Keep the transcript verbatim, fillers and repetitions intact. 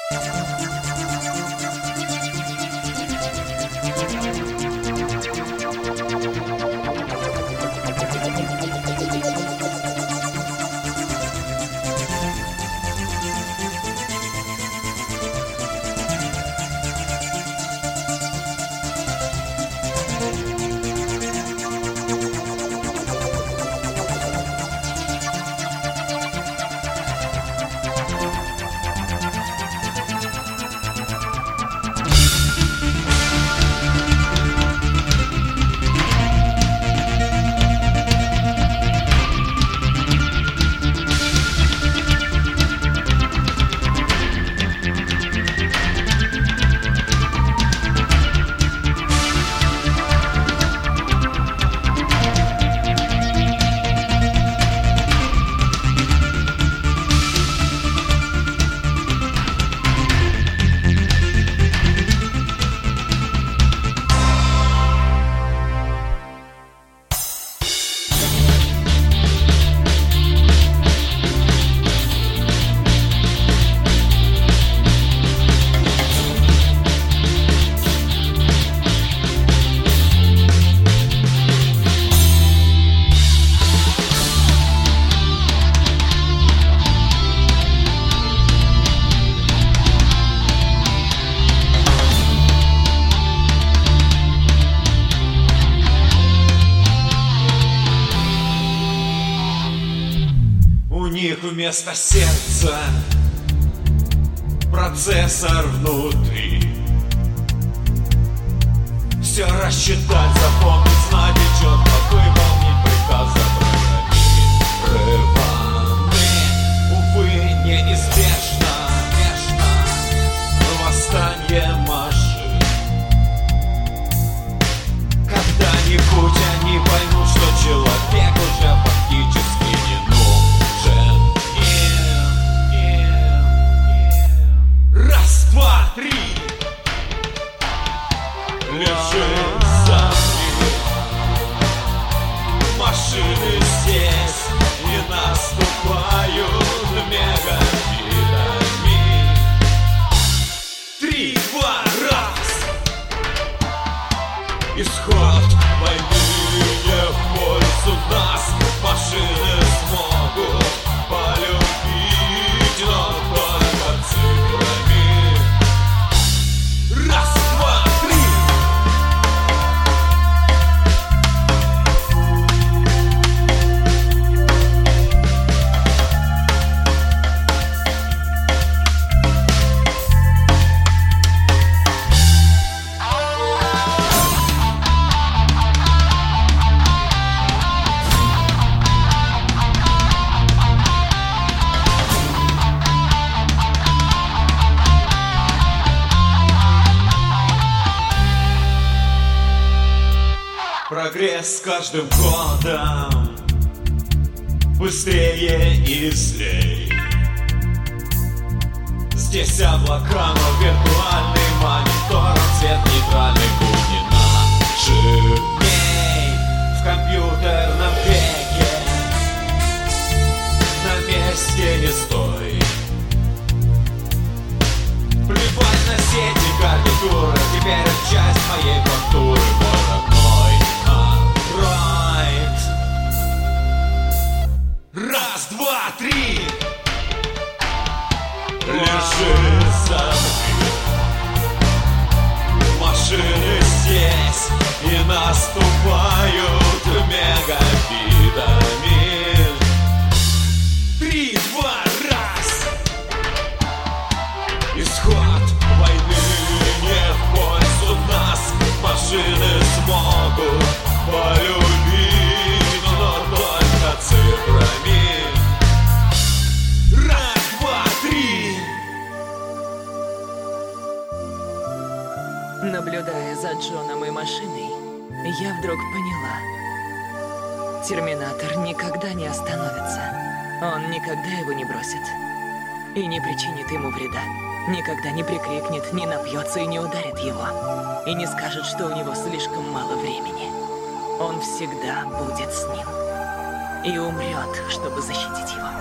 Вместо сердца процессор внутри. Все рассчитать, запомнить, знать и четко выполнить приказ программированы. Увы, неизбежно восстание машин. Когда-нибудь они поймут, что человек уже фактически не нужен. Раз, два, три. Лежи, замри. Машины здесь и наступают мегабитами. Три, два, раз. Исход войны не в пользу нас. Машины смогут полюбить, но только цифрами. Раз, два, три. Прогресс с каждым годом быстрее и злей. Здесь облака, но виртуальный монитор, цвет нейтральный будет наших дней. В компьютерном веке на месте не стой. Плевать на сети, гарнитура, теперь это часть моей культуры, мой родной андроид. Раз, два, три. Лежи, замри. Машины здесь и наступают мегабитами. Три, два, раз. Исход войны не в пользу нас. Машины смогут полюбить, но только цифрами. Раз, два, три. Наблюдая за Джоном и машиной, я вдруг поняла. Терминатор никогда не остановится. Он никогда его не бросит. И не причинит ему вреда. Никогда не прикрикнет, не напьется и не ударит его. И не скажет, что у него слишком мало времени. Он всегда будет с ним. И умрет, чтобы защитить его.